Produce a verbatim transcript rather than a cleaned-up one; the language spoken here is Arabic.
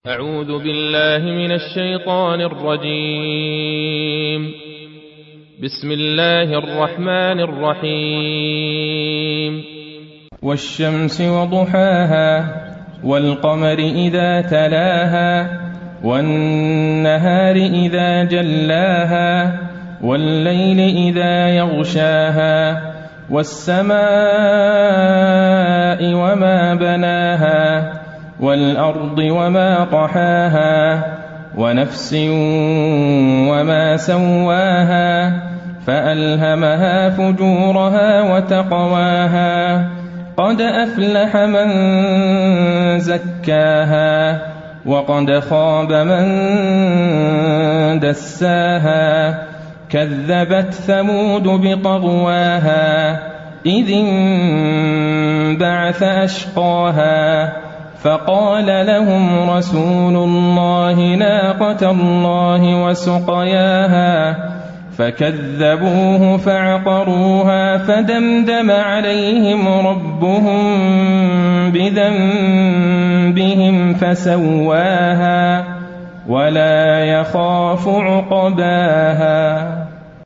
أعوذ بالله من الشيطان الرجيم. بسم الله الرحمن الرحيم. والشمس وضحاها والقمر إذا تلاها والنهار إذا جلاها والليل إذا يغشاها والسماء وما بناها والأرض وما طحاها ونفس وما سواها فألهمها فجورها وتقواها قد أفلح من زكاها وقد خاب من دساها كذبت ثمود بطغواها إذ انبعث أشقاها فقال لهم رسول الله ناقة الله وسقياها فكذبوه فعقروها فدمدم عليهم ربهم بذنبهم فسواها ولا يخاف عقباها.